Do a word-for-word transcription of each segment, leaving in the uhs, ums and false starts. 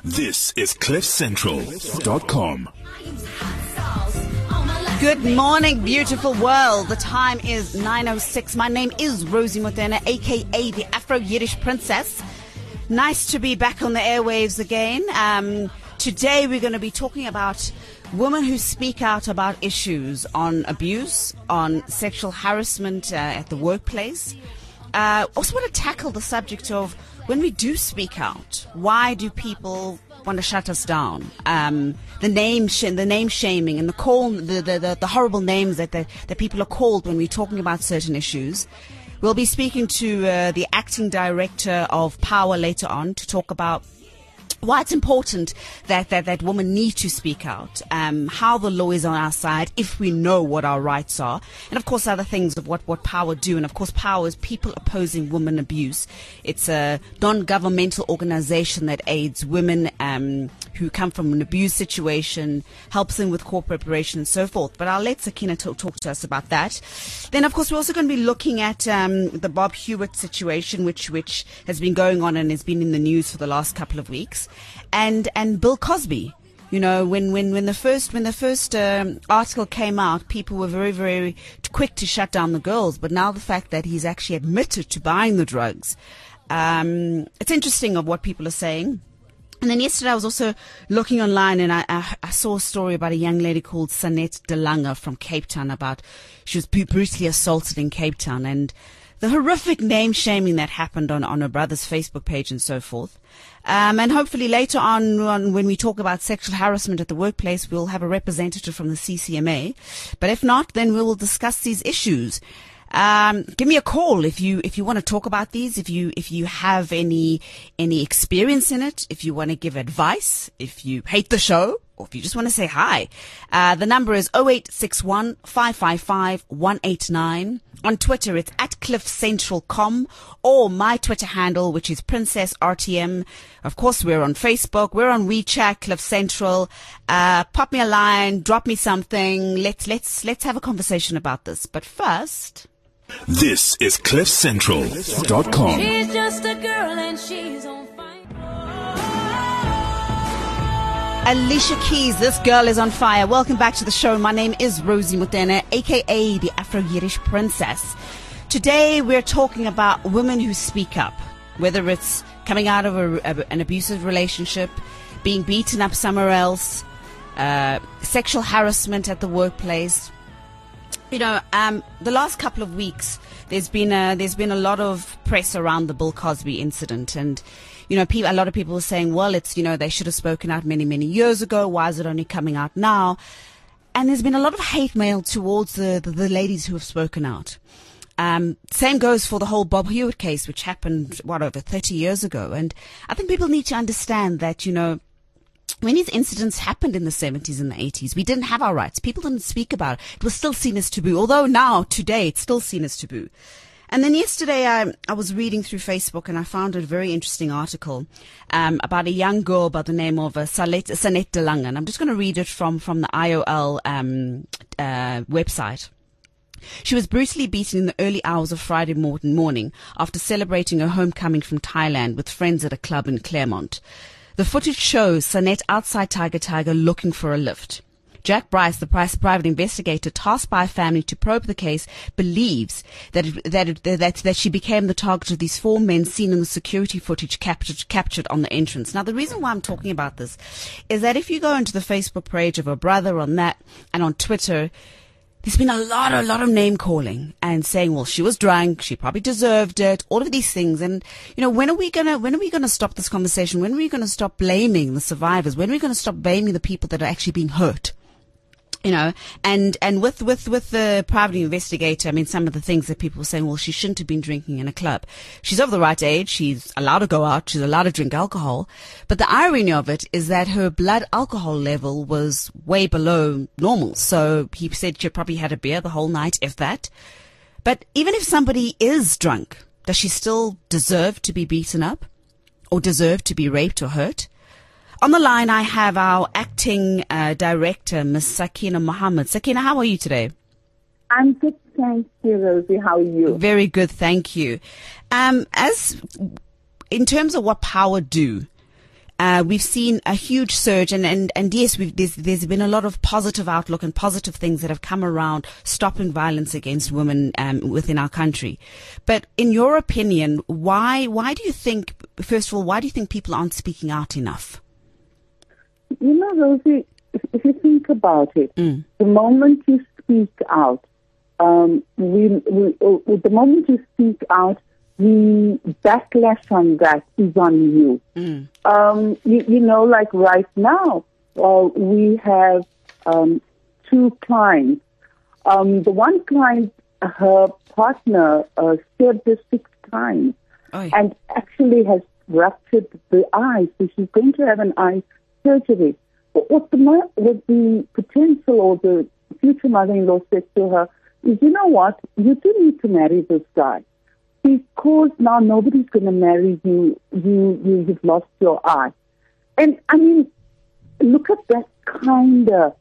This is cliff central dot com. Good morning, beautiful world. The time is nine oh six. My name is Rosie Motena, a k a the Afro-Yiddish Princess. Nice to be back on the airwaves again. Um, today we're going to be talking about women who speak out about issues on abuse, on sexual harassment uh, at the workplace. Uh, also want to tackle the subject of when we do speak out, why do people want to shut us down? Um, the name, sh- the name shaming, and the call, the the, the, the horrible names that the, that people are called when we're talking about certain issues. We'll be speaking to uh, the acting director of Power later on to talk about why it's important that, that, that women need to speak out, um, how the law is on our side if we know what our rights are, and of course other things of what, what Power do. And of course Power is People Opposing Women Abuse. It's a non-governmental organization that aids women um, who come from an abuse situation, helps them with court preparation and so forth. But I'll let Sakina talk, talk to us about that. Then of course we're also going to be looking at um, the Bob Hewitt situation, which, which has been going on and has been in the news for the last couple of weeks. And and Bill Cosby, you know, when, when, when the first when the first um, article came out, people were very very quick to shut down the girls. But now the fact that he's actually admitted to buying the drugs, um, it's interesting of what people are saying. And then yesterday I was also looking online and I, I, I saw a story about a young lady called Sanette de Lange from Cape Town. About she was brutally assaulted in Cape Town, and the horrific name shaming that happened on, on her brother's Facebook page and so forth. Um, and hopefully later on, on, when we talk about sexual harassment at the workplace, we'll have a representative from the C C M A. But if not, then we will discuss these issues. Um, give me a call if you if you want to talk about these, if you if you have any any experience in it, if you want to give advice, if you hate the show, or if you just want to say hi. Uh, the number is oh eight six one, five five five, one eight nine. On Twitter, it's at cliff central dot com, or my Twitter handle, which is Princess R T M. Of course, we're on Facebook. We're on WeChat, Cliff Central. Uh, pop me a line, drop me something. Let's let's let's have a conversation about this. But first, this is cliff central dot com. She's just a girl and she's on fire. Alicia Keys, this girl is on fire. Welcome back to the show. My name is Rosie Motena, a k a the Afro-Yiddish Princess. Today we're talking about women who speak up, whether it's coming out of a, a, an abusive relationship, being beaten up somewhere else, uh, sexual harassment at the workplace. You know, um, the last couple of weeks, there's been a, there's been a lot of press around the Bill Cosby incident, and you know, people, a lot of people are saying, well, it's, you know, they should have spoken out many, many years ago. Why is it only coming out now? And there's been a lot of hate mail towards the, the, the ladies who have spoken out. Um, same goes for the whole Bob Hewitt case, which happened, what, over thirty years ago. And I think people need to understand that, you know, when these incidents happened in the seventies and the eighties, we didn't have our rights. People didn't speak about it. It was still seen as taboo, although now, today, it's still seen as taboo. And then yesterday I, I was reading through Facebook and I found a very interesting article um, about a young girl by the name of uh, Sanette de Lange. And I'm just going to read it from, from the I O L um, uh, website. She was brutally beaten in the early hours of Friday morning after celebrating her homecoming from Thailand with friends at a club in Claremont. The footage shows Sanette outside Tiger Tiger looking for a lift. Jack Bryce, the private investigator tasked by a family to probe the case, believes that it, that, it, that that she became the target of these four men seen in the security footage captured captured on the entrance. Now, the reason why I'm talking about this is that if you go into the Facebook page of her brother on that and on Twitter, there's been a lot, a lot of name calling and saying, well, she was drunk, she probably deserved it, all of these things. And, you know, when are we gonna, when are we gonna stop this conversation? When are we gonna stop blaming the survivors? When are we gonna stop blaming the people that are actually being hurt? You know, and, and with, with, with the private investigator, I mean, some of the things that people were saying, well, she shouldn't have been drinking in a club. She's of the right age. She's allowed to go out. She's allowed to drink alcohol. But the irony of it is that her blood alcohol level was way below normal. So he said she probably had a beer the whole night, if that. But even if somebody is drunk, does she still deserve to be beaten up or deserve to be raped or hurt? On the line, I have our acting uh, director, Miss Sakina Mohammed. Sakina, how are you today? I'm good, thank you, Rosie. How are you? Very good, thank you. Um, as in terms of what Power do, Uh, we've seen a huge surge, and, and, and yes, we've, there's, there's been a lot of positive outlook and positive things that have come around stopping violence against women um, within our country. But in your opinion, why why do you think, first of all, why do you think people aren't speaking out enough? You know, Rosie, if, if you think about it, Mm. the moment you speak out, um, we, we, uh, the moment you speak out, the backlash on that is on you. Mm. Um, you, you know, like right now, uh, we have um, two clients. Um, the one client, her partner uh, stabbed her six times Oy. and actually has ruptured the eye, so she's going to have an eye surgery. But what the, mo- what the potential or the future mother-in-law said to her is, you know what, you do need to marry this guy. Because now nobody's going to marry you, you, you, you've lost your eye. And I mean, look at that kind of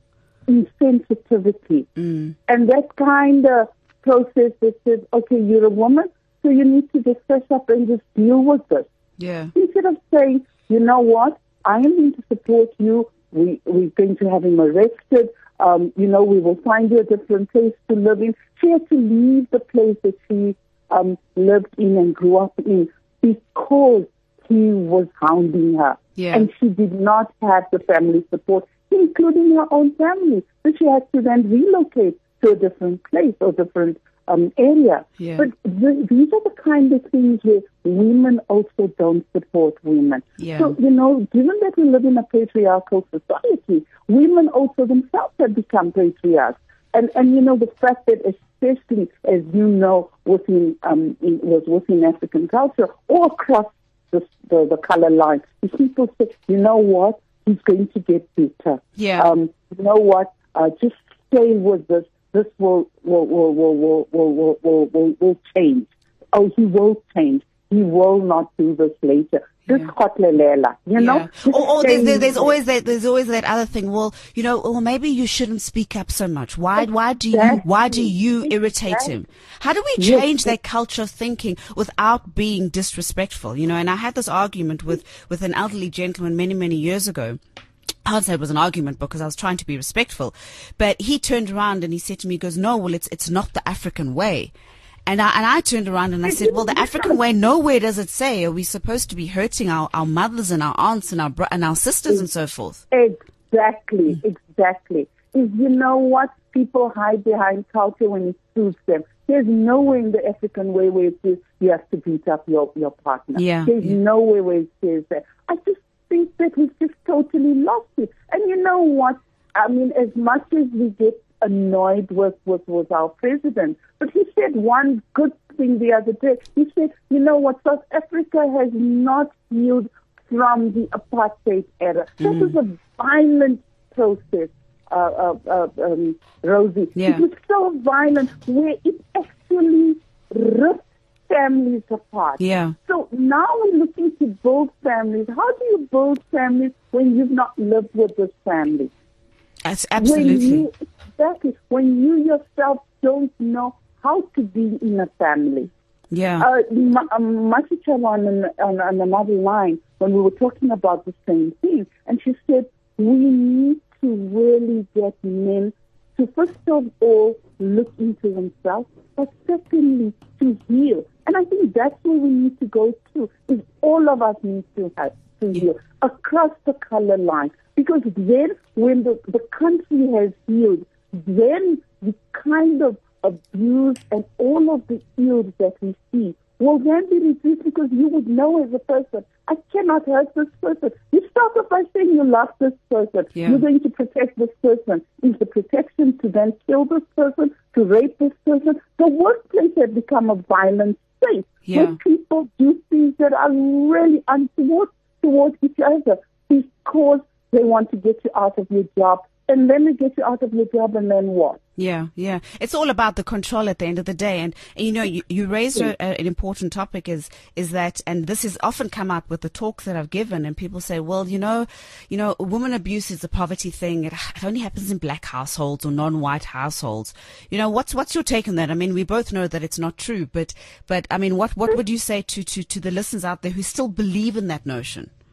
insensitivity Mm. and that kind of process that says, okay, you're a woman, so you need to just fess up and just deal with this. Yeah. Instead of saying, you know what, I am going to support you, we, we're going to have him arrested, um, you know, we will find you a different place to live in. She had to leave the place that she Um, lived in and grew up in because he was hounding her. Yeah. And she did not have the family support, including her own family. So she had to then relocate to a different place or different um, area. Yeah. But th- these are the kind of things where women also don't support women. Yeah. So, you know, given that we live in a patriarchal society, women also themselves have become patriarchs. And, and you know, the fact that especially, as you know, within, um, in, was within African culture or across the, the, the color line, is people say, you know what, he's going to get better. Yeah. Um, you know what, uh, just stay with this. This will, will, will, will, will, will, will, will, will, will change. Oh, he will change. He will not do this later. Just Yeah. Kotlelela, you know? Yeah. Just Or, or there's, stay there's, there's with always that there's always that other thing. Well, you know, well maybe you shouldn't speak up so much. Why why do you why do you irritate him? How do we Yes. change that culture of thinking without being disrespectful? You know, and I had this argument with with an elderly gentleman many many years ago. I would say it was an argument because I was trying to be respectful, but he turned around and he said to me, he goes, "No, well, it's it's not the African way." And I, and I turned around and I said, well, the African way, nowhere does it say, are we supposed to be hurting our, our mothers and our aunts and our bro- and our sisters and so forth? Exactly, exactly. Is you know what? People hide behind culture when it suits them. There's nowhere in the African way where it says you have to beat up your, your partner. Yeah, There's yeah. nowhere where it says that. I just think that we've just totally lost it. And you know what? I mean, as much as we get annoyed with, with, with our president, but he said one good thing the other day. He said, you know what, South Africa has not healed from the apartheid era. Mm. This is a violent process, uh, uh, uh, um, Rosie. Yeah. It was so violent where it actually ripped families apart. Yeah. So now we're looking to build families. How do you build families when you've not lived with this family? That's When absolutely. you, exactly. When you yourself don't know how to be in a family. Yeah. Uh, Ma- um, Masichava on, an- on, on another line, when we were talking about the same thing, and she said, we need to really get men to, first of all, look into themselves, but secondly, to heal. And I think that's where we need to go to, is all of us need to have to Yeah. heal across the color line. Because then, when the, the country has healed, then the kind of abuse and all of the ills that we see will then be reduced, because you would know as a person, I cannot hurt this person. You start off by saying you love this person. Yeah. You're going to protect this person. Is the protection to then kill this person, to rape this person? The workplace has become a violent space Yeah. where people do things that are really untoward towards each other because they want to get you out of your job. And then they get you out of your job, and then what? Yeah, yeah. It's all about the control at the end of the day. And, and you know, you, you raised a, a, an important topic is, is that, and this has often come up with the talks that I've given, and people say, well, you know, you know, woman abuse is a poverty thing. It, it only happens in black households or non-white households. You know, what's, what's your take on that? I mean, we both know that it's not true, but, but I mean, what, what would you say to, to, to the listeners out there who still believe in that notion?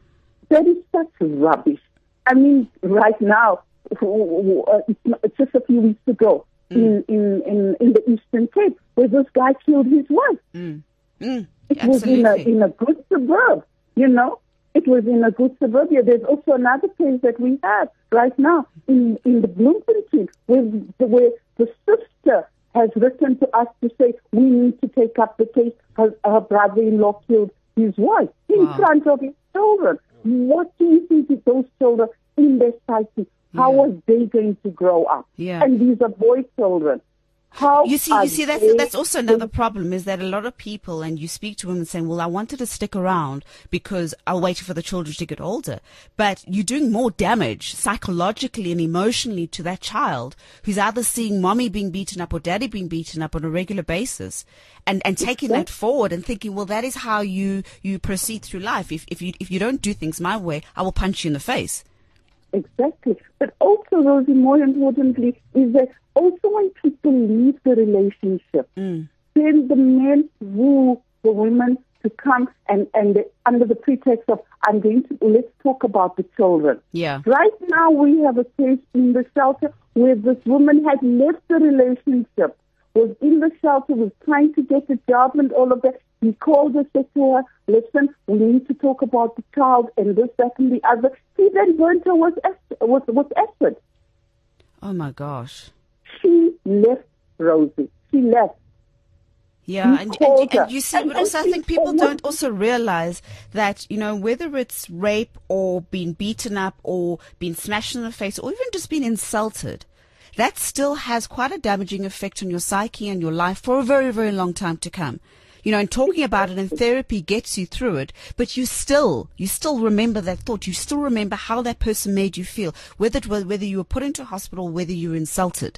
that is such rubbish. I mean, right now, it's just a few weeks ago mm. in, in, in, in the Eastern Cape, where this guy killed his wife. Mm. Mm. It Absolutely. was in a, in a good suburb, you know. It was in a good suburbia. There's also another case that we have right now in, in the Bloemfontein, where the, where the sister has written to us to say, we need to take up the case. Her, her brother-in-law killed his wife in wow. front of his children. What do you think of those children in their psyche? How yeah. are they going to grow up? Yeah. And these are boy children. How you see, you see, that's that's also another problem, is that a lot of people, and you speak to women saying, well, I wanted to stick around because I waited for the children to get older. But you're doing more damage psychologically and emotionally to that child who's either seeing mommy being beaten up or daddy being beaten up on a regular basis, and, and taking that forward and thinking, well, that is how you, you proceed through life. If, if you, if you don't do things my way, I will punch you in the face. Exactly. But also, Rosie, more importantly, is that also when people leave the relationship, mm. then the men woo the women to come and, and they, under the pretext of, I'm going to, let's talk about the children. Yeah. Right now we have a case in the shelter where this woman had left the relationship, was in the shelter, was trying to get a job and all of that. He called her, said to her, listen, we need to talk about the child and this, that, and the other. He then burnt her with, with, with acid. Oh, my gosh. She left, Rosie. She left. Yeah, and, and, and you see, and, but also I think people don't also realize that, you know, whether it's rape or being beaten up or being smashed in the face or even just being insulted, that still has quite a damaging effect on your psyche and your life for a very, very long time to come. You know, and talking about it in therapy gets you through it, but you still, you still remember that thought. You still remember how that person made you feel, whether it was, whether you were put into hospital, whether you were insulted.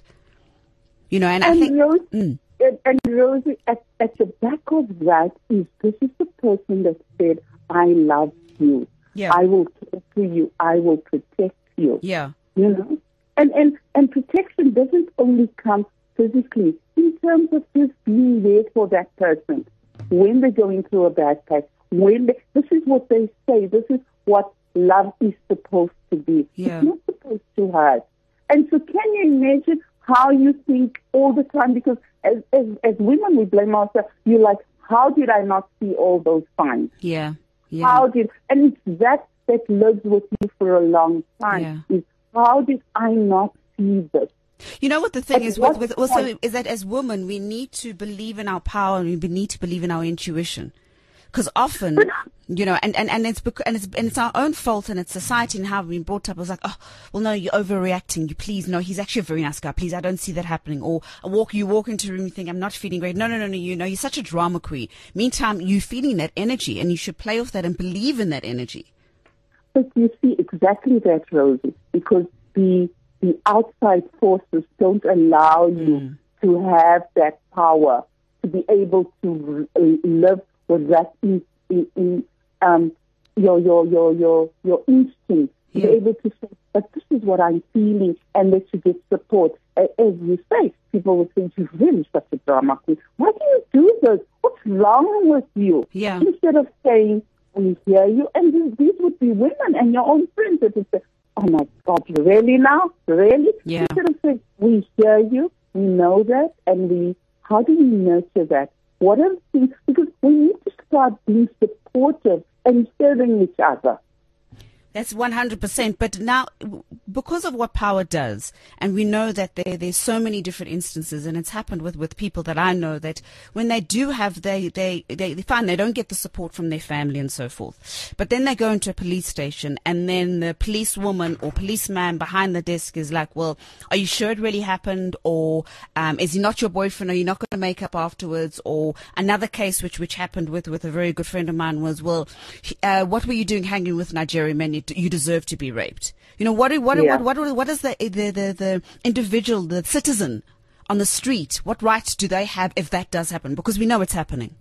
You know, and, and I think... Rose, mm. and, and Rosie, at, at the back of that is, this is the person that said, I love you. Yeah. I will care for you. I will protect you. Yeah. You know? And, and, and protection doesn't only come physically, in terms of just being there for that person when they're going through a bad patch. When they, this is what they say. This is what love is supposed to be. Yeah. It's not supposed to hurt. And so, can you imagine how you think all the time? Because as as, as women, we blame ourselves. You're like, how did I not see all those signs? Yeah. Yeah. How did? And it's that that lives with you for a long time. Yeah. Is how did I not see this? You know what the thing At is with, with also is that as women we need to believe in our power and we need to believe in our intuition, because often, you know, and, and, and it's because, and it's and it's our own fault and it's society and how we've been brought up. It's like, oh, well, no, you're overreacting. You please, no, he's actually a very nice guy. Please, I don't see that happening. Or a walk, you walk into a room, you think I'm not feeling great. No, no, no, no, you know, you're such a drama queen. Meantime, you're feeling that energy, and you should play off that and believe in that energy. But you see exactly that, Rosie, because the The outside forces don't allow you mm. to have that power to be able to live with that in, in, in um, your your your your your instinct. Yeah. To be able to say, "But this is what I'm feeling," and that you get support. As you say, people will think you're really such a drama queen. Why do you do this? What's wrong with you? Yeah. Instead of saying, "We hear you," and these, these would be women and your own friends that would say, oh my God, really now? Really? Yeah. Instead of saying, we hear you, we know that, and we, how do we nurture that? What are the things? Because we need to start being supportive and serving each other. That's one hundred percent. But now, because of what power does, and we know that there there's so many different instances, and it's happened with, with people that I know, that when they do have, they, they, they, they find they don't get the support from their family and so forth. But then they go into a police station, and then the policewoman or policeman behind the desk is like, well, are you sure it really happened? Or um, is he not your boyfriend? Are you not going to make up afterwards? Or another case which, which happened with, with a very good friend of mine was, well, uh, what were you doing hanging with Nigerian men? You deserve to be raped. You know, what what yeah. what what what is the, the the the individual, the citizen on the street, what rights do they have if that does happen? Because we know it's happening.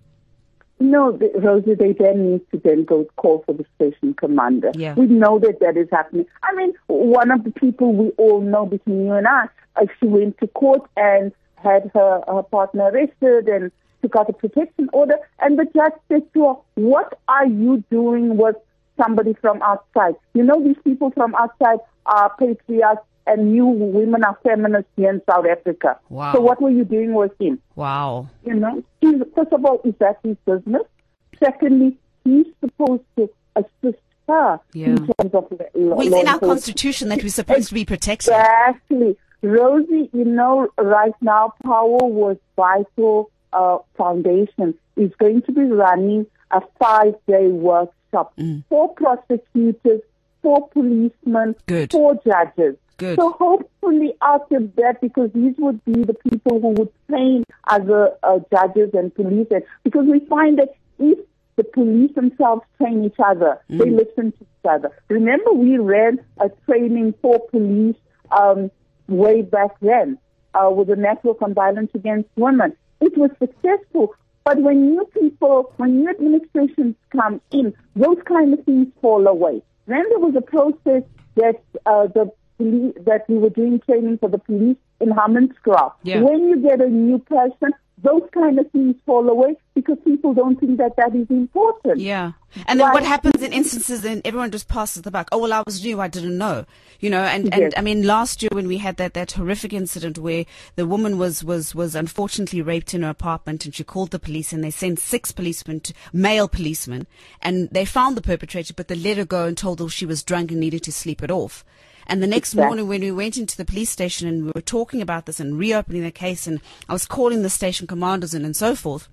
No, the, Rosie, they then need to then go call for the station commander. Yeah. We know that that is happening. I mean, one of the people we all know between you and I, uh, she went to court and had her, her partner arrested and took out a protection order, and the judge said to her, what are you doing with somebody from outside. You know, these people from outside are patriarchs and you women are feminists here in South Africa. Wow. So what were you doing with him? Wow. You know, he's, first of all, is that his business? Secondly, he's supposed to assist her Yeah. in terms of law. Well, it's in our constitution that we're supposed to be protected. Exactly. Rosie, you know, right now, Power with Vital uh, Foundation is going to be running a five-day workshop Mm. for prosecutors, for policemen, Good. for judges. Good. So hopefully out of that, because these would be the people who would train other uh, judges and police, and- because we find that if the police themselves train each other, Mm. they listen to each other. Remember, we ran a training for police um, way back then uh, with the Network on Violence Against Women. It was successful. But when new people, when new administrations come in, those kind of things fall away. Then there was a process that uh, the police, that we were doing training for the police in Hammanskraal. Yeah. When you get a new person, those kind of things fall away because people don't think that that is important. Yeah. And then what Right. happens in instances, then everyone just passes the buck. Oh, well, I was new. I didn't know. You know, and, and Yes. I mean, last year when we had that, that horrific incident where the woman was, was, was unfortunately raped in her apartment and she called the police and they sent six policemen, to, male policemen, and they found the perpetrator, but they let her go and told her she was drunk and needed to sleep it off. And the next Exactly. morning when we went into the police station and we were talking about this and reopening the case, and I was calling the station commanders in and so forth,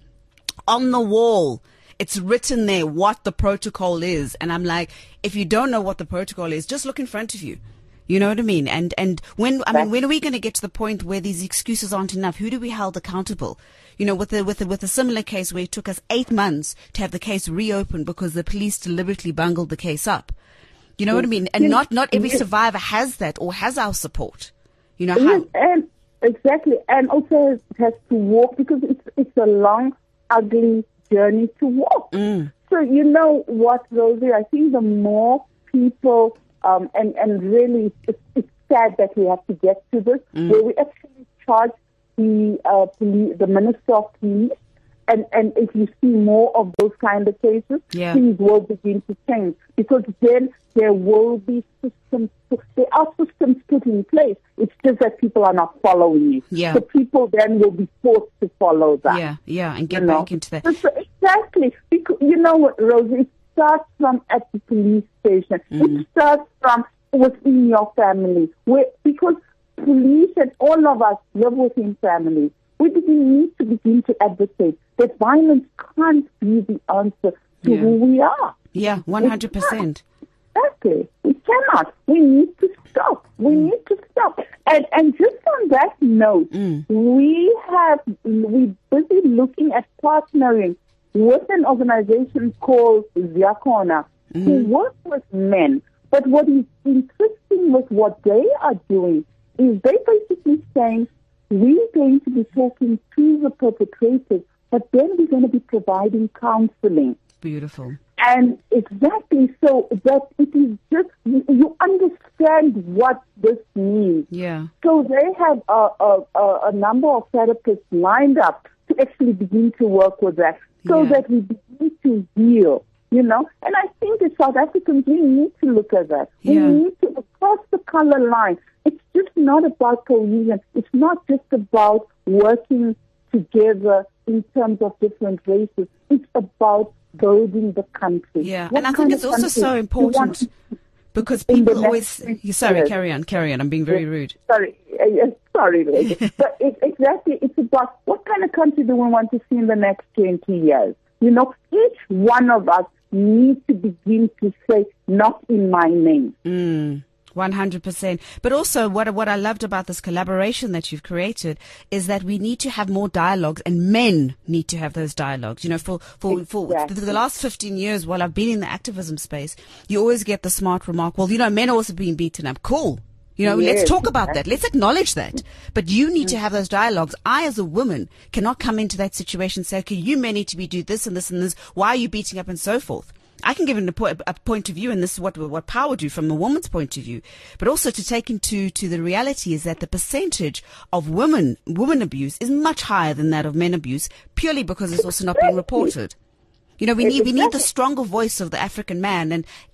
on the wall, it's written there what the protocol is. And I'm like, if you don't know what the protocol is, just look in front of you. You know what I mean? And and when I mean, when are we going to get to the point where these excuses aren't enough? Who do we hold accountable? You know, with the with the, with a similar case where it took us eight months to have the case reopened because the police deliberately bungled the case up. You know what I mean? And Yes. not not every Yes. survivor has that or has our support. You know Yes, how? and exactly, and also has, has to walk because it's it's a long, ugly journey to walk. Mm. So you know what, Rosie? I think the more people, um, and and really, it's, it's sad that we have to get to this, Mm. where we actually charge the uh, police, the Minister of Police. And, and if you see more of those kind of cases, Yeah. things will begin to change because then there will be systems. There are systems put in place. It's just that people are not following it. Yeah. So people then will be forced to follow that. Yeah, yeah, and get you know? back into that. So, so exactly. Because, you know what, Rosie? It starts from at the police station. Mm. It starts from within your family. Where, because police and all of us live within families. We begin, need to begin to advocate that violence can't be the answer to Yeah. who we are. Yeah, one hundred percent. Exactly. We cannot. We need to stop. We Mm. need to stop. And and just on that note, Mm. we have we busy looking at partnering with an organization called Ziakona, Mm-hmm. who work with men. But what is interesting with what they are doing is they basically saying we're going to be talking to the perpetrators, but then we're going to be providing counseling. Beautiful. And exactly so that it is just, you, you understand what this means. Yeah. So they have a, a, a, a number of therapists lined up to actually begin to work with that so Yeah. that we begin to heal, you know. And I think as South Africans, we need to look at that. Yeah. We need to, across the color line, it's just not about cohesion. It's not just about working together in terms of different races. It's about building the country. Yeah, What and I kind think of it's also country so do you important want because in the people next always. twenty Sorry, years? carry on, carry on. I'm being very rude. Sorry, uh, yes, sorry, lady. But it, exactly, it's about what kind of country do we want to see in the next twenty years? You know, each one of us needs to begin to say, not in my name. Mm. one hundred percent. But also what what I loved about this collaboration that you've created is that we need to have more dialogues and men need to have those dialogues. You know, for, for, for Exactly. the last fifteen years while I've been in the activism space, you always get the smart remark, well, you know, men are also being beaten up. Cool. You know, Yes, let's talk about that. Let's acknowledge that. But you need to have those dialogues. I, as a woman, cannot come into that situation and say, okay, you men need to be do this and this and this. Why are you beating up and so forth? I can give it a, po- a point of view, and this is what what power do from a woman's point of view. But also to take into to the reality is that the percentage of women women abuse is much higher than that of men abuse, purely because it's also not being reported. You know, we need we need the stronger voice of the African man, and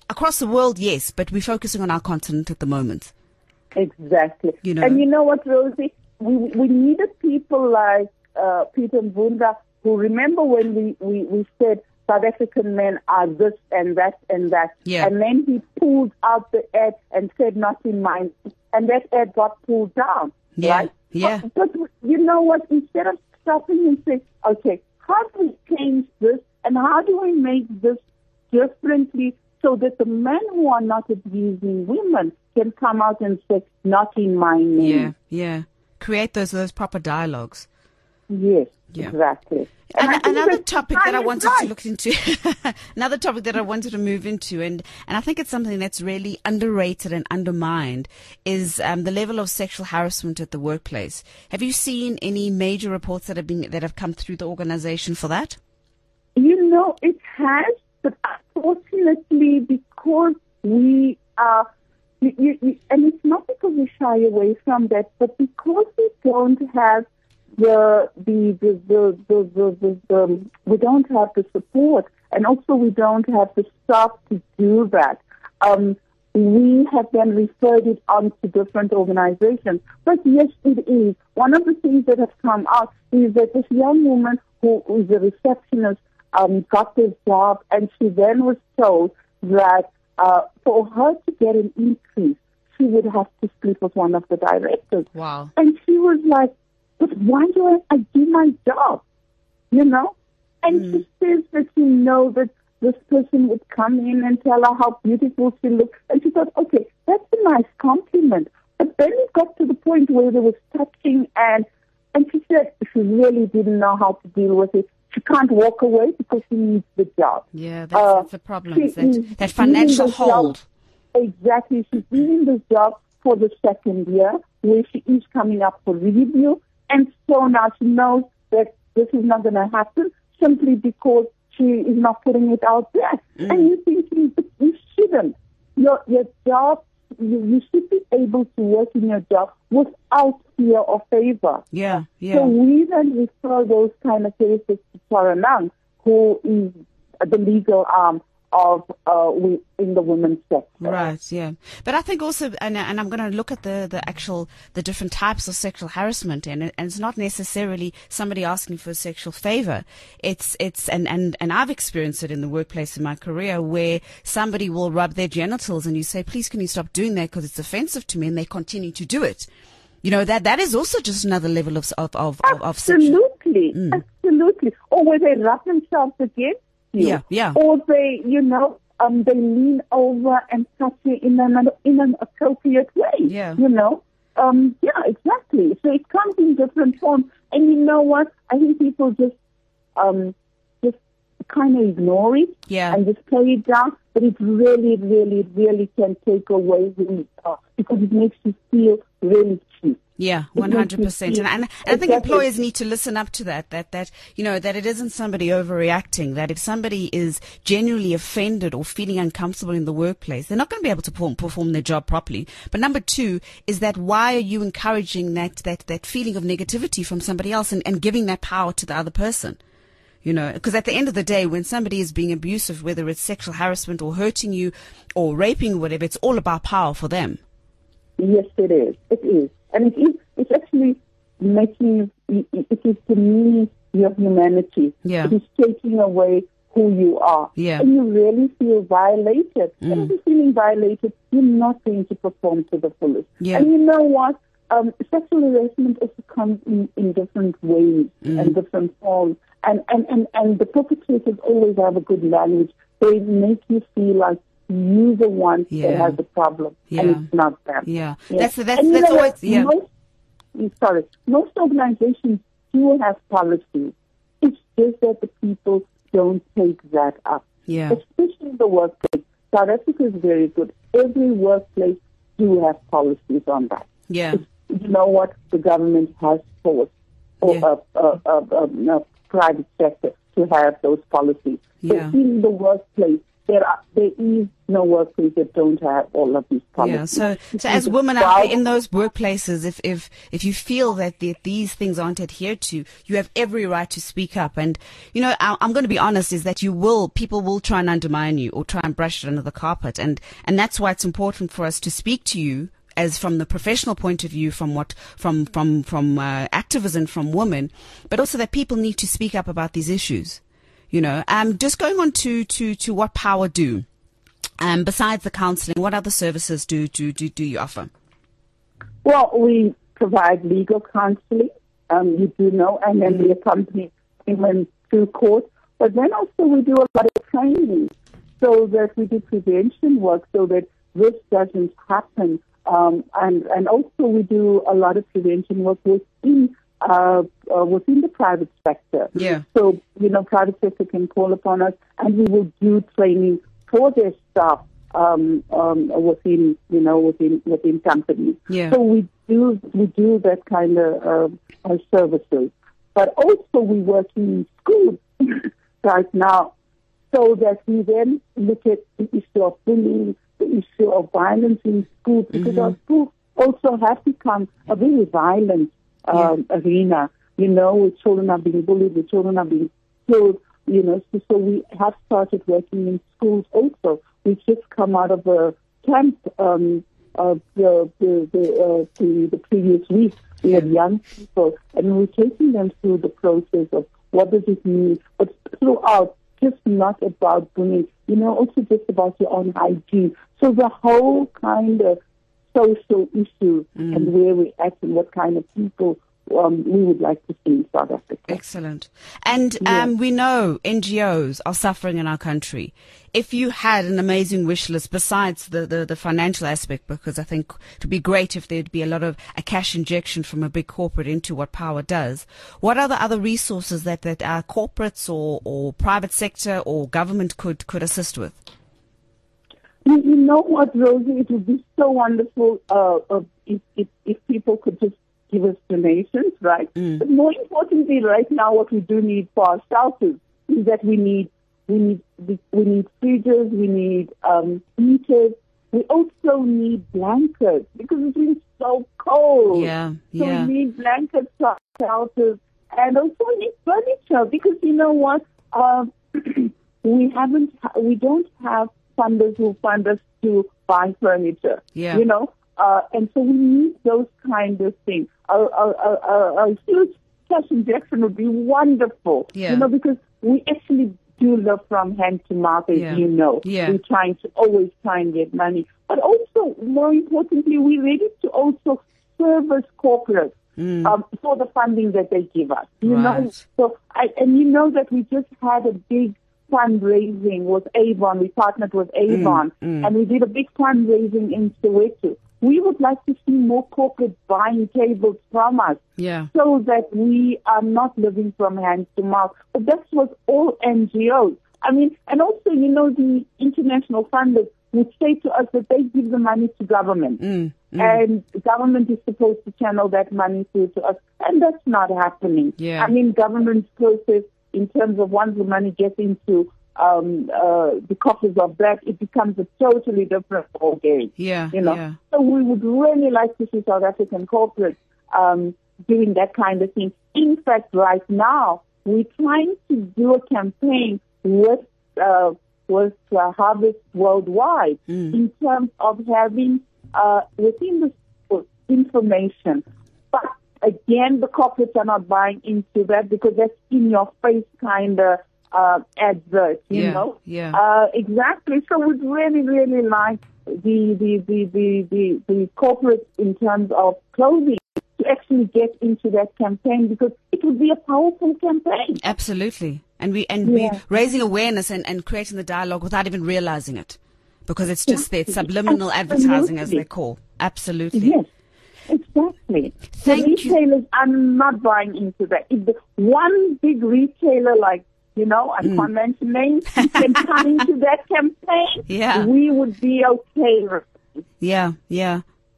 across the world, yes, but we're focusing on our continent at the moment. Exactly. You know? And you know what, Rosie? We we needed people like uh, Peter Mvunda, who remember when we, we, we said South African men are this and that and that. Yeah. And then he pulled out the ad and said, not in mine. And that ad got pulled down. Yeah. Right? Yeah. But, but you know what? Instead of stopping and saying, okay, how do we change this and how do we make this differently so that the men who are not abusing women can come out and say, not in my name. Yeah, yeah. Create those those proper dialogues. Yes, Yeah. exactly. And I think another that topic time that I is wanted right. to look into, another topic that I wanted to move into, and, and I think it's something that's really underrated and undermined, is um, the level of sexual harassment at the workplace. Have you seen any major reports that have been that have come through the organization for that? You know, it has, but unfortunately, because we are, you, you, you, and it's not because we shy away from that, but because we don't have the the the the, the, the, the, the we don't have the support, and also we don't have the staff to do that. Um, we have then referred it on to different organizations. But yes, it is. One of the things that has come out is that this young woman who is a receptionist um, got this job, and she then was told that uh, for her to get an increase, she would have to sleep with one of the directors. Wow. And she was like, but why do I, I do my job? You know? And Mm. she says that she know that this person would come in and tell her how beautiful she looked. And she thought, okay, that's a nice compliment. But then it got to the point where there was touching, and and she said she really didn't know how to deal with it. She can't walk away because she needs the job. Yeah, that's, Uh, that's the problem. she Is that, is that leaving financial the job. hold. Exactly. She's leaving this job for the second year, where she is coming up for review. And so now she knows that this is not going to happen simply because she is not putting it out there. Mm. And you're thinking, but you shouldn't. Your, your job, you, you should be able to work in your job without fear or favor. Yeah, yeah. So we then refer those kind of cases to Saranang, who is the legal arm of uh, we, in the women's sector. Right, yeah. But I think also, and, and I'm going to look at the, the actual, the different types of sexual harassment, and, and it's not necessarily somebody asking for a sexual favor. It's, it's, and, and, and I've experienced it in the workplace in my career, where somebody will rub their genitals and you say, please can you stop doing that because it's offensive to me, and they continue to do it. You know, that, that is also just another level of, of, of, of, of sexual. Absolutely, Mm. absolutely. Or where they rub themselves against you. Yeah, yeah. Or they, you know, um, they lean over and touch you in an in an appropriate way. Yeah. You know. Um, yeah, exactly. So it comes in different forms, and you know what? I think people just um just kind of ignore it. Yeah. And just play it down. But it really, really, really can take away who you are, because it makes you feel really cheap. Yeah, one hundred percent. And, and, and I think employers need to listen up to that, that, that, you know, that it isn't somebody overreacting, that if somebody is genuinely offended or feeling uncomfortable in the workplace, they're not going to be able to perform, perform their job properly. But number two is that why are you encouraging that, that, that feeling of negativity from somebody else and, and giving that power to the other person? You know, because at the end of the day, when somebody is being abusive, whether it's sexual harassment or hurting you or raping or whatever, it's all about power for them. Yes, it is. It is. And it is, it's actually making, it is to me your humanity. Yeah. It is taking away who you are. Yeah. And you really feel violated. Mm. And if you're feeling violated, you're not going to perform to the fullest. Yeah. And you know what? Um, sexual harassment also comes in, in different ways Mm. and different forms. And, and, and, and the perpetrators always have a good language. They make you feel like you're the one Yeah. that has the problem, Yeah. and it's not them. Yeah. Yeah. That's, that's, And you that's know always, what? yeah. Most, sorry, most organizations do have policies. It's just that the people don't take that up. Yeah. Especially in the workplace. South Africa is very good. Every workplace do have policies on that. Yeah. It's, you know what? The government has forced or Yeah. a, a, a, a, a private sector to have those policies. Yeah. So in the workplace, there are, there is no workplace that don't have all of these policies. Yeah, so, so as women out there in those workplaces, if, if, if you feel that the, these things aren't adhered to, you have every right to speak up. And, you know, I, I'm going to be honest, is that you will, people will try and undermine you or try and brush it under the carpet. And, and that's why it's important for us to speak to you as from the professional point of view, from what, from, from, from, uh, activism from women, but also that people need to speak up about these issues. You know, um, just going on to, to, to what Power do. Um, besides the counselling, what other services do, do, do, do you offer? Well, we provide legal counselling, um, you do know, and then we accompany women through court. But then also we do a lot of training so that we do prevention work so that this doesn't happen. Um, and, and also we do a lot of prevention work within Uh, uh, within the private sector. Yeah. So, you know, private sector can call upon us and we will do training for their staff um, um, within, you know, within within companies. Yeah. So we do we do that kind of uh, uh, services. But also we work in schools right now so that we then look at the issue of bullying, the issue of violence in schools, because mm-hmm. our schools also have become a very violent Um, yeah. arena, you know, where children are being bullied, where children are being killed, you know, so, so we have started working in schools also. We've just come out of a camp um, uh, the, the, the, uh, the, the previous week. We had young people, and we're taking them through the process of what does it mean, but throughout, just not about bullying, you know, also just about your own hygiene. So the whole kind of social issues mm. and where we're at and what kind of people um, we would like to see in South Africa. Excellent. And um, yeah. we know N G Os are suffering in our country. If you had an amazing wish list besides the, the, the financial aspect, because I think it would be great if there'd be a lot of a cash injection from a big corporate into what Power does, what are the other resources that, that our corporates or, or private sector or government could, could assist with? You, you know what, Rosie? It would be so wonderful uh, uh, if, if, if people could just give us donations, right? Mm. But more importantly, right now, what we do need for our shelters is that we need we need we, we need fridges, we need um, heaters, we also need blankets because it's been so cold. Yeah, so yeah. we need blankets for our shelters, and also we need furniture because you know what? Uh, we haven't, we don't have funders who fund us to buy furniture, yeah. you know, uh, and so we need those kind of things. A, a, a, a huge cash injection would be wonderful, yeah. you know, because we actually do live from hand to mouth, as yeah. you know. Yeah. We're trying to always try and get money. But also, more importantly, we're ready to also service corporates mm. um, for the funding that they give us, you right. know. So, I, and you know that we just had a big fundraising with Avon. We partnered with Avon, mm, mm. and we did a big fundraising in Soweto. We would like to see more corporate buying tables from us, yeah. so that we are not living from hand to mouth. But that's what all N G Os. I mean, and also, you know, the international funders would say to us that they give the money to government, mm, mm. and the government is supposed to channel that money through to us, and that's not happening. Yeah. I mean, government's process in terms of once the money gets into um, uh, the coffers of that, it becomes a totally different ballgame. Yeah, you know. yeah. So we would really like to see South African corporates um, doing that kind of thing. In fact, right now we're trying to do a campaign with uh, with uh, Harvest Worldwide mm. in terms of having uh, within the school information, but again, the corporates are not buying into that because that's in your face kind of uh, advert, you yeah, know? Yeah. Uh, exactly. So we'd really, really like the, the, the, the, the, the corporates in terms of clothing to actually get into that campaign because it would be a powerful campaign. Absolutely. And we, and yeah. we raising awareness and, and creating the dialogue without even realizing it because it's just there, it's subliminal Absolutely. advertising as they call. Absolutely. Yes. Exactly. Thank the retailers you. are not buying into that. If the one big retailer, like, you know, I Mm. can't mention names, can come into that campaign, Yeah. we would be okay. Yeah, yeah.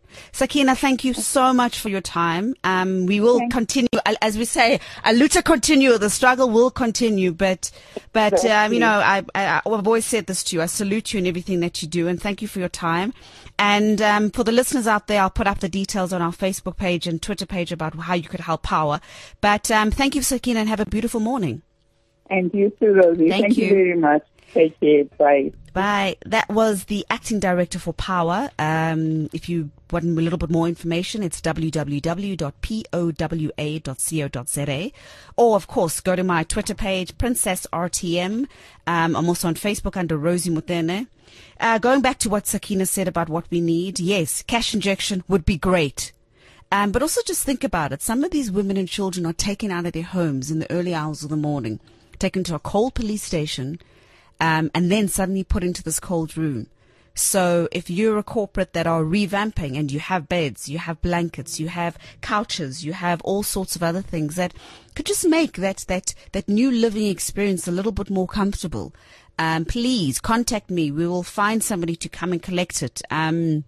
Sakina, thank you so much for your time. Um, we will Thanks. continue, as we say, a luta continue. The struggle will continue, but, but um, you know, I, I, I've always said this to you. I salute you in everything that you do, and thank you for your time. And um, for the listeners out there, I'll put up the details on our Facebook page and Twitter page about how you could help Power. But um, thank you, Sakina, and have a beautiful morning. And you too, Rosie. Thank Thank you. you very much. Take care. Bye. Bye. That was the acting director for Power. Um, if you want a little bit more information, it's w w w dot powa dot co dot z a. Or, of course, go to my Twitter page, Princess R T M. Um, I'm also on Facebook under Rosie Mutene. Uh, going back to what Sakina said about what we need, yes, cash injection would be great. Um, but also just think about it. Some of these women and children are taken out of their homes in the early hours of the morning, taken to a cold police station, Um, and then suddenly put into this cold room. So if you're a corporate that are revamping and you have beds, you have blankets, you have couches, you have all sorts of other things that could just make that, that, that new living experience a little bit more comfortable, um, please contact me. We will find somebody to come and collect it. Um,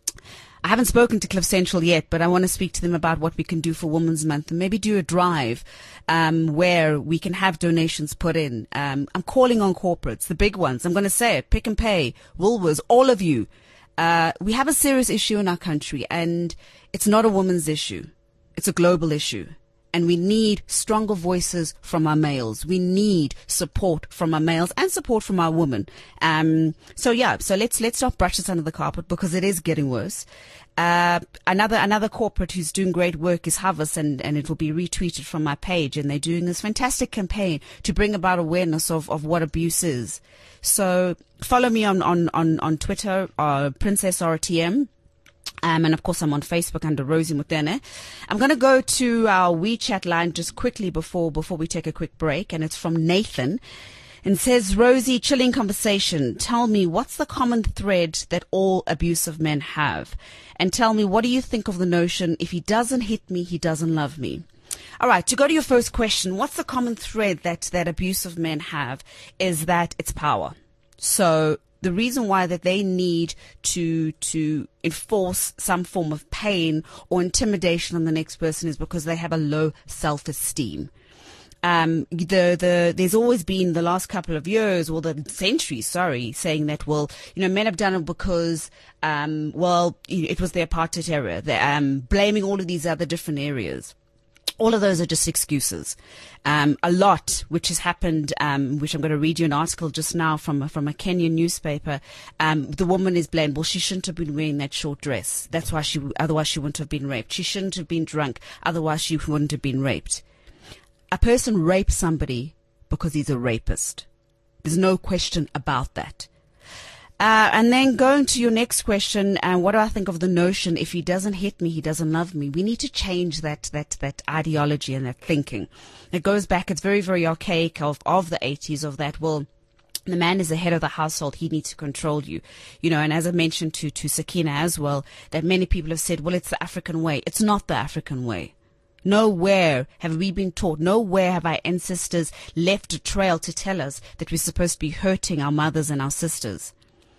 I haven't spoken to Cliff Central yet, but I want to speak to them about what we can do for Women's Month and maybe do a drive um, where we can have donations put in. Um, I'm calling on corporates, the big ones. I'm going to say it, Pick and Pay, Woolworths, all of you. Uh, we have a serious issue in our country, and it's not a woman's issue. It's a global issue. And we need stronger voices from our males. We need support from our males and support from our women. Um, so yeah, so let's let's not brush this under the carpet because it is getting worse. Uh, another another corporate who's doing great work is Havas, and, and it will be retweeted from my page. And they're doing this fantastic campaign to bring about awareness of, of what abuse is. So follow me on on on, on Twitter, uh, Princess R T M. Um, and of course, I'm on Facebook under Rosie Mutene. I'm going to go to our WeChat line just quickly before before we take a quick break, and it's from Nathan, and says, Rosie, chilling conversation. Tell me, what's the common thread that all abusive men have? And tell me, what do you think of the notion, if he doesn't hit me, he doesn't love me? All right, to go to your first question, what's the common thread that, that abusive men have is that it's power. So the reason why that they need to to enforce some form of pain or intimidation on the next person is because they have a low self-esteem. Um, the the there's always been the last couple of years, or the centuries, sorry, saying that, well, you know, men have done it because, um, well, it was the apartheid era. They're um, blaming all of these other different areas. All of those are just excuses. Um, a lot, which has happened, um, which I'm going to read you an article just now from, from a Kenyan newspaper. Um, the woman is blamed. Well, she shouldn't have been wearing that short dress. That's why she, otherwise she wouldn't have been raped. She shouldn't have been drunk. Otherwise she wouldn't have been raped. A person rapes somebody because he's a rapist. There's no question about that. Uh, and then going to your next question, uh, what do I think of the notion, if he doesn't hit me, he doesn't love me? We need to change that that that ideology and that thinking. It goes back, it's very, very archaic of, of the eighties, of that, well, the man is the head of the household, he needs to control you. You know, and as I mentioned to, to Sakina as well, that many people have said, well, it's the African way. It's not the African way. Nowhere have we been taught, nowhere have our ancestors left a trail to tell us that we're supposed to be hurting our mothers and our sisters.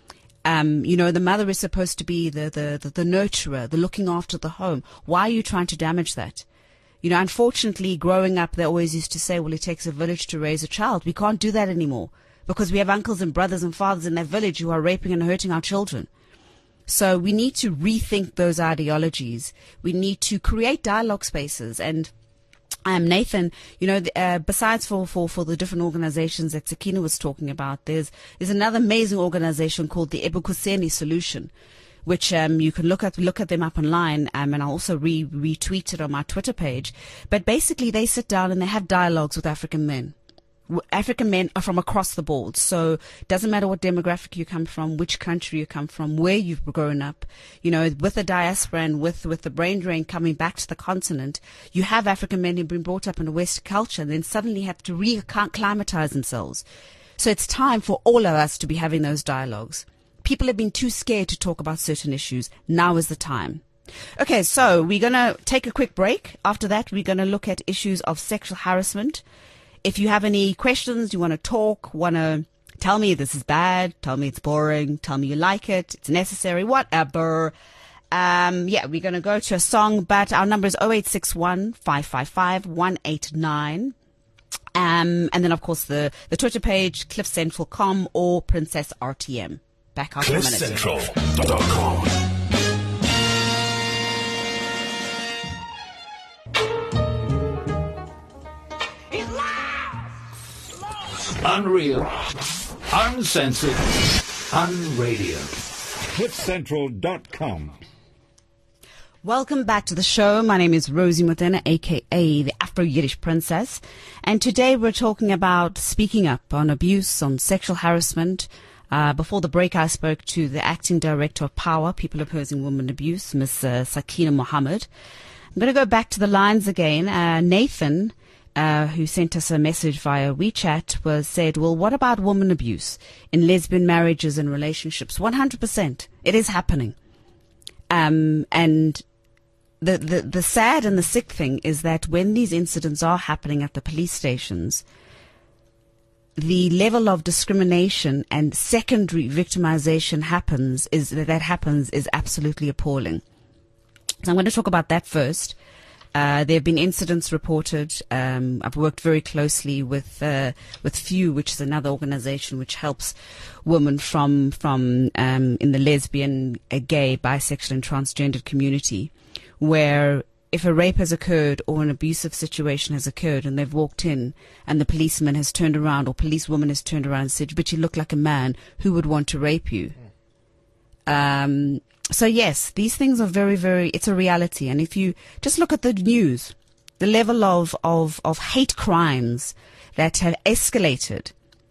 Um, you know, the mother is supposed to be the, the, the, the nurturer, the looking after the home. Why are you trying to damage that? You know, unfortunately, growing up, they always used to say, well, it takes a village to raise a child. We can't do that anymore because we have uncles and brothers and fathers in that village who are raping and hurting our children. So we need to rethink those ideologies. We need to create dialogue spaces. And Um, Nathan, you know, uh, besides for, for, for the different organizations that Sakina was talking about, there's, there's another amazing organization called the Ebukuseni Solution, which, um, you can look at, look at them up online. Um, and I'll also re, retweet it on my Twitter page. But basically they sit down and they have dialogues with African men. African men are from across the board. So it doesn't matter what demographic you come from, which country you come from, where you've grown up. You know, with the diaspora and with, with the brain drain coming back to the continent, you have African men who've been brought up in a West culture and then suddenly have to re-acclimatize themselves. So it's time for all of us to be having those dialogues. People have been too scared to talk about certain issues. Now is the time. Okay, so we're going to take a quick break. After that, we're going to look at issues of sexual harassment. If you have any questions, you want to talk, want to tell me this is bad, tell me it's boring, tell me you like it, it's necessary, whatever, Um, yeah, we're going to go to a song, but our number is oh eight six one, five five five, one eight nine. Um, and then, of course, the, the Twitter page, cliff central dot com or Princess R T M. Back after a minute. cliff central dot com. Unreal, uncensored, unradio. cliff central dot com. Welcome back to the show. My name is Rosie Motena, aka the Afro-Yiddish Princess. And today we're talking about speaking up on abuse, on sexual harassment. Uh, before the break, I spoke to the acting director of Power, People Opposing Women Abuse, Miss Uh, Sakina Mohammed. I'm going to go back to the lines again. Uh, Nathan, uh, who sent us a message via WeChat, was said, well, what about woman abuse in lesbian marriages and relationships? one hundred percent. It is happening. Um, and the, the, the sad and the sick thing is that when these incidents are happening at the police stations, the level of discrimination and secondary victimization happens is that, that happens is absolutely appalling. So I'm going to talk about that first. Uh, there have been incidents reported. Um, I've worked very closely with uh, with FEW, which is another organization which helps women from from um, in the lesbian, uh, gay, bisexual, and transgendered community, where if a rape has occurred or an abusive situation has occurred and they've walked in and the policeman has turned around or policewoman has turned around and said, but you look like a man who would want to rape you. Um, so yes, these things are very, very, it's a reality. And if you just look at the news, the level of, of, of hate crimes that have escalated.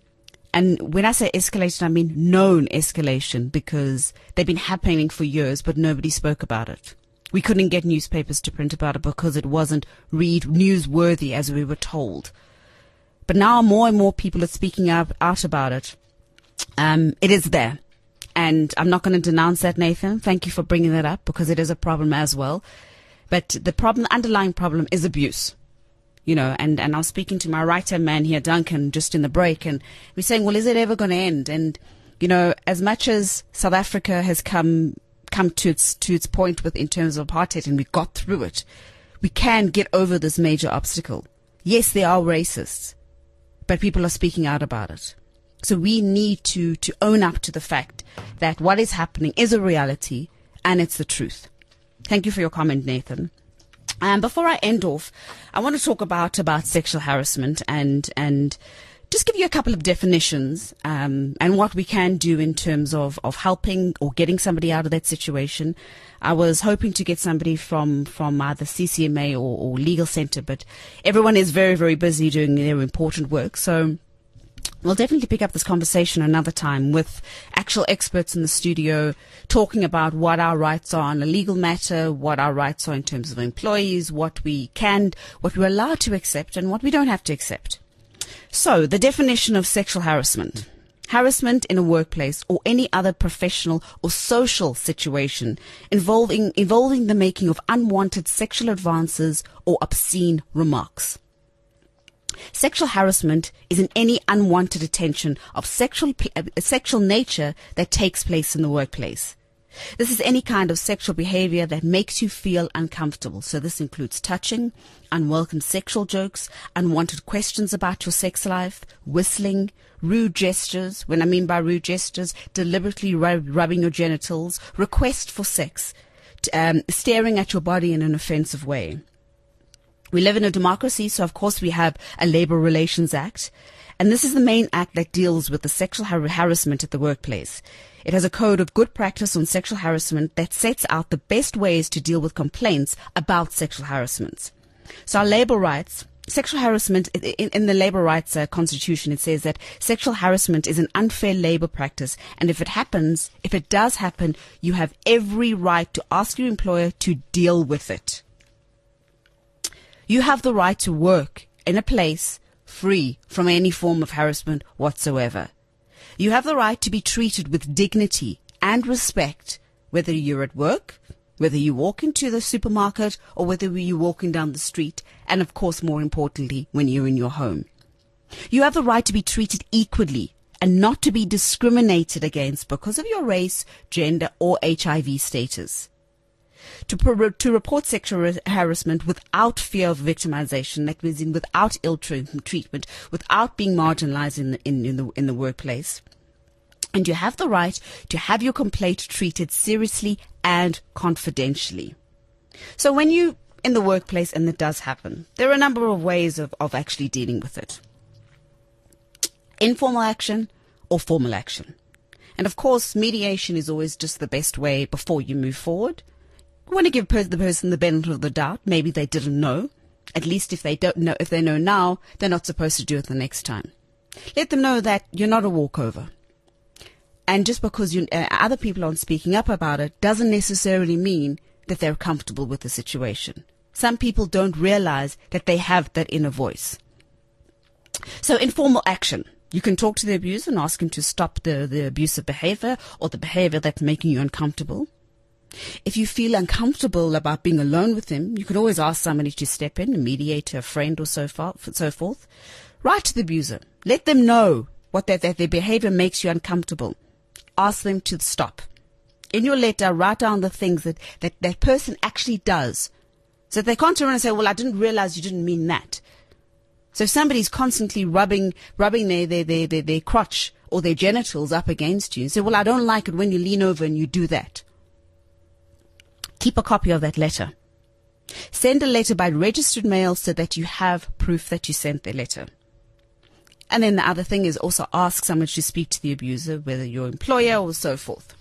And when I say escalated, I mean known escalation, because they've been happening for years, but nobody spoke about it. We couldn't get newspapers to print about it because it wasn't read newsworthy as we were told. But now more and more people are speaking out, out about it. Um, it is there. And I'm not going to denounce that, Nathan. Thank you for bringing that up, because it is a problem as well. But the problem, the underlying problem is abuse. You know, and, and I was speaking to my right-hand man here, Duncan, just in the break, and we're saying, well, is it ever going to end? And, you know, as much as South Africa has come come to its to its point with in terms of apartheid, and we got through it, we can get over this major obstacle. Yes, there are racists, but people are speaking out about it. So we need to, to own up to the fact that what is happening is a reality and it's the truth. Thank you for your comment, Nathan. And um, before I end off, I want to talk about, about sexual harassment and, and just give you a couple of definitions um, and what we can do in terms of, of helping or getting somebody out of that situation. I was hoping to get somebody from, from either C C M A or, or Legal Center, but everyone is very, very busy doing their important work. So we'll definitely pick up this conversation another time with actual experts in the studio talking about what our rights are on a legal matter, what our rights are in terms of employees, what we can, what we're allowed to accept and what we don't have to accept. So the definition of sexual harassment. Harassment in a workplace or any other professional or social situation involving, involving the making of unwanted sexual advances or obscene remarks. Sexual harassment is in any unwanted attention of sexual uh, sexual nature that takes place in the workplace. This is any kind of sexual behavior that makes you feel uncomfortable. So this includes touching, unwelcome sexual jokes, unwanted questions about your sex life, whistling, rude gestures. When I mean by rude gestures, deliberately rub- rubbing your genitals, request for sex, um, staring at your body in an offensive way. We live in a democracy, so of course we have a Labor Relations Act, and this is the main act that deals with the sexual har- harassment at the workplace. It has a code of good practice on sexual harassment that sets out the best ways to deal with complaints about sexual harassment. So our labor rights, sexual harassment, in, in the Labor Rights uh, Constitution, it says that sexual harassment is an unfair labor practice, and if it happens, if it does happen, you have every right to ask your employer to deal with it. You have the right to work in a place free from any form of harassment whatsoever. You have the right to be treated with dignity and respect, whether you're at work, whether you walk into the supermarket, or whether you're walking down the street, and of course, more importantly, when you're in your home. You have the right to be treated equally and not to be discriminated against because of your race, gender, or H I V status. to, pro- to report sexual harassment without fear of victimization, that means in, without ill treatment, without being marginalized in the, in, in, the, in the workplace. And you have the right to have your complaint treated seriously and confidentially. So when you in the workplace and it does happen, there are a number of ways of, of actually dealing with it. Informal action or formal action. And of course, mediation is always just the best way before you move forward. You want to give the person the benefit of the doubt. Maybe they didn't know. At least if they don't know, if they know now, they're not supposed to do it the next time. Let them know that you're not a walkover. And just because you, uh, other people aren't speaking up about it doesn't necessarily mean that they're comfortable with the situation. Some people don't realize that they have that inner voice. So informal action. You can talk to the abuser and ask him to stop the, the abusive behavior or the behavior that's making you uncomfortable. If you feel uncomfortable about being alone with him, you can always ask somebody to step in, a mediator, a friend, or so far, so forth. Write to the abuser. Let them know what that, that their behavior makes you uncomfortable. Ask them to stop. In your letter, write down the things that that, that person actually does. So that they can't turn around and say, well, I didn't realize you didn't mean that. So if somebody's constantly rubbing rubbing their, their, their, their, their crotch or their genitals up against you and say, well, I don't like it when you lean over and you do that. Keep a copy of that letter. Send a letter by registered mail so that you have proof that you sent the letter. And then the other thing is also ask someone to speak to the abuser, whether your employer or so forth.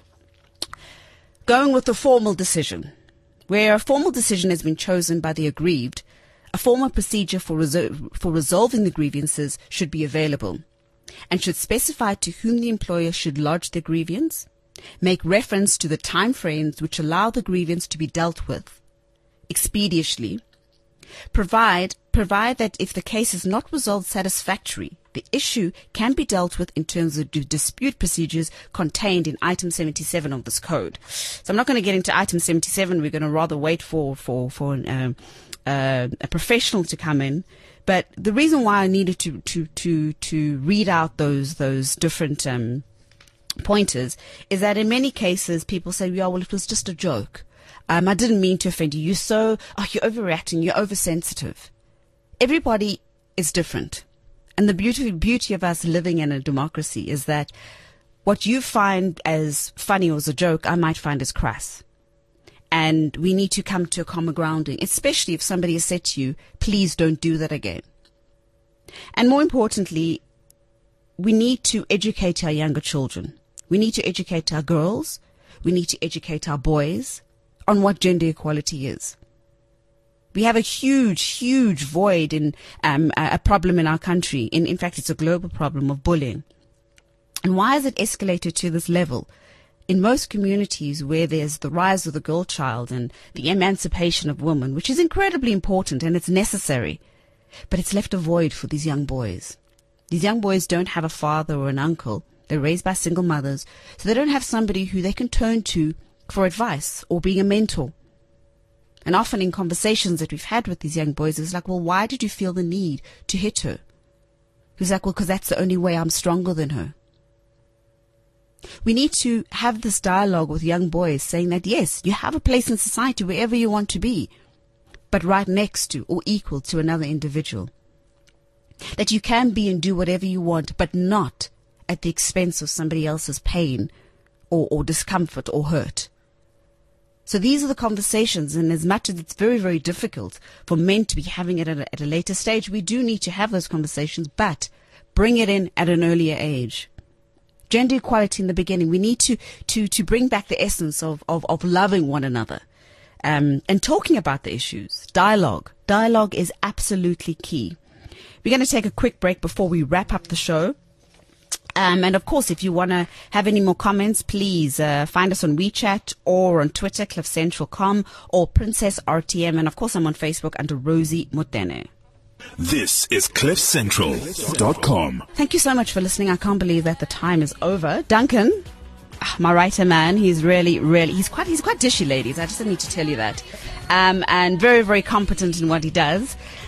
Going with a formal decision. Where a formal decision has been chosen by the aggrieved, a formal procedure for, resol- for resolving the grievances should be available and should specify to whom the employer should lodge the grievance, make reference to the time frames which allow the grievance to be dealt with expeditiously, provide provide that if the case is not resolved satisfactorily, the issue can be dealt with in terms of the dispute procedures contained in item seventy-seven of this code. So I'm not going to get into item seventy-seven. We're going to rather wait for for for um, uh, a professional to come in. But the reason why I needed to to to to read out those those different um, pointers is that in many cases people say, yeah, well, it was just a joke. Um, I didn't mean to offend you. You're so, oh, you're overreacting. You're oversensitive. Everybody is different. And the beauty, beauty of us living in a democracy is that what you find as funny or as a joke, I might find as crass. And we need to come to a common grounding, especially if somebody has said to you, please don't do that again. And more importantly, we need to educate our younger children. We need to educate our girls. We need to educate our boys on what gender equality is. We have a huge, huge void in um, a problem in our country. In, in fact, it's a global problem of bullying. And why has it escalated to this level? In most communities where there's the rise of the girl child and the emancipation of women, which is incredibly important and it's necessary, but it's left a void for these young boys. These young boys don't have a father or an uncle. They're raised by single mothers, so they don't have somebody who they can turn to for advice or being a mentor. And often in conversations that we've had with these young boys, it's like, well, why did you feel the need to hit her? He's like, well, because that's the only way I'm stronger than her. We need to have this dialogue with young boys saying that, yes, you have a place in society wherever you want to be, but right next to or equal to another individual. That you can be and do whatever you want, but not at the expense of somebody else's pain or, or discomfort or hurt. So these are the conversations, and as much as it's very, very difficult for men to be having it at a, at a later stage, we do need to have those conversations, but bring it in at an earlier age. Gender equality in the beginning. We need to, to, to bring back the essence of, of, of loving one another um, and talking about the issues. Dialogue. Dialogue is absolutely key. We're going to take a quick break before we wrap up the show. Um, and of course, if you want to have any more comments, please uh, find us on WeChat or on Twitter, cliff central dot com or Princess R T M. And of course, I'm on Facebook under Rosie Motene. This is cliff central dot com. Thank you so much for listening. I can't believe that the time is over. Duncan, my writer man, he's really, really, he's quite, he's quite dishy, ladies. I just need to tell you that. Um, and very, very competent in what he does.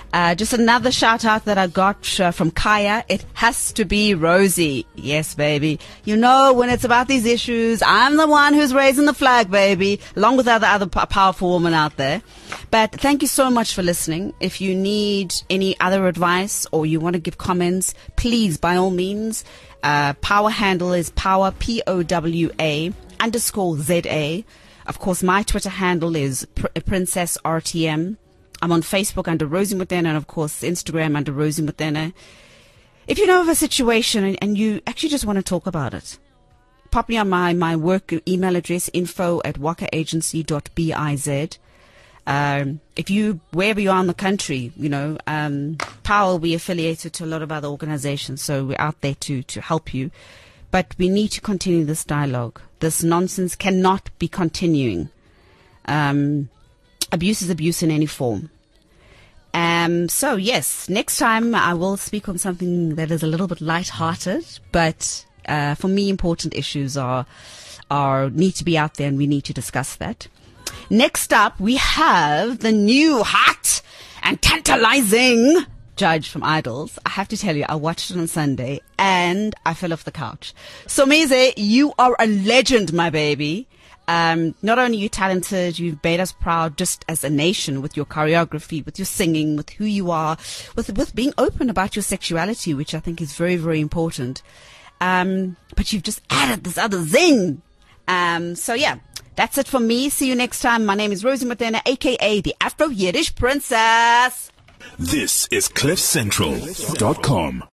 Uh, just another shout out that I got uh, from Kaya. It has to be Rosie. Yes, baby. You know, when it's about these issues, I'm the one who's raising the flag, baby, along with other other p- powerful women out there. But thank you so much for listening. If you need any other advice or you want to give comments, please, by all means, uh, power handle is power, P O W A, underscore Z A. Of course, my Twitter handle is pr- Princess R T M. I'm on Facebook under Rosie Motene, and of course Instagram under Rosie Motene. If you know of a situation and, and you actually just want to talk about it, pop me on my, my work email address, info at waka agency dot biz. Um, if you, wherever you are in the country, you know, um, Power, we affiliated to a lot of other organizations, so we're out there to, to help you. But we need to continue this dialogue. This nonsense cannot be continuing. Um... Abuse is abuse in any form. Um, so, yes, next time I will speak on something that is a little bit light-hearted, but uh, for me, important issues are are need to be out there, and we need to discuss that. Next up, we have the new hot and tantalizing judge from Idols. I have to tell you, I watched it on Sunday, and I fell off the couch. Somizi, you are a legend, my baby. Um, not only are you talented, you've made us proud just as a nation with your choreography, with your singing, with who you are, with with being open about your sexuality, which I think is very, very important. Um, but you've just added this other zing. Um, so yeah, that's it for me. See you next time. My name is Rosie Motene, aka the Afro Yiddish Princess. This is cliff central dot com.